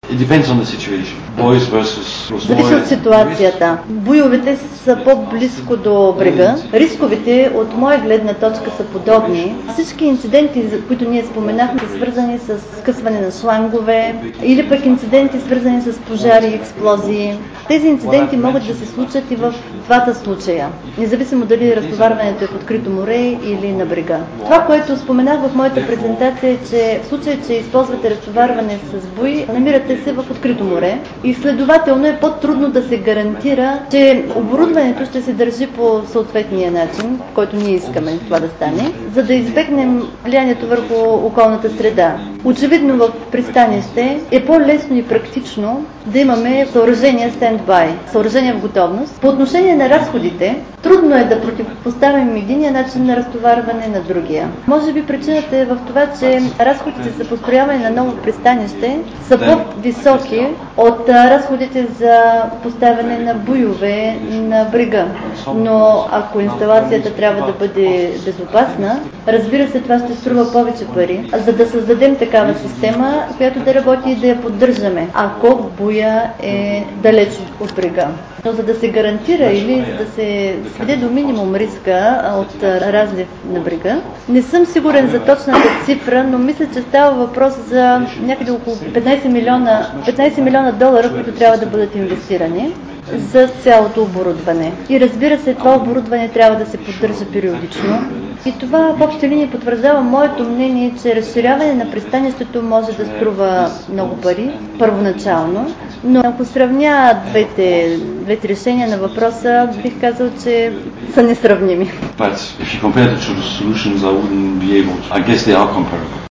It depends on the situation. Boys versus Зависи от ситуацията. Буйовете са по-близко до брега. Рисковете от моя гледна точка са подобни. Всички инциденти, за които ние споменахме, са свързани с скъсване на шлангове или пък инциденти, свързани с пожари и експлозии. Тези инциденти могат да се случат и в двата случая, независимо дали разтоварването е в открито море или на брега. Това, което споменах в моята презентация, е, че в случай, че използвате разтоварване с буй, намирате се в открито море и следователно е по-трудно да се гарантира, че оборудването ще се държи по съответния начин, в който ние искаме това да стане, за да избегнем влиянието върху околната среда. Очевидно в пристанище е по-лесно и практично да имаме съоръжения стендбай, съоръжения в готовност. По отношение на разходите, трудно е да противопоставим единия начин на разтоварване на другия. Може би причината е в това, че разходите за построяване на ново пристанище са по-високи от разходите за поставяне на буйове на брега. Но ако инсталацията трябва да бъде безопасна, разбира се, това ще струва повече пари, за да създадем такава система, която да работи и да я поддържаме, ако буя е далеч от брега. Но за да се гарантира или за да се сведе до минимум риска от разлив на брега, не съм сигурен за точната цифра, но мисля, че става въпрос за някъде около 15 милиона долара, които трябва да бъдат инвестирани за цялото оборудване. И разбира се, това оборудване трябва да се поддържа периодично. И това в общи линии потвърждава моето мнение, че разширяване на пристанището може да струва много пари, първоначално, но ако сравня двете решения на въпроса, бих казал, че са несравними. But if you compare the two solutions, I wouldn't be able to. I guess they are comparable.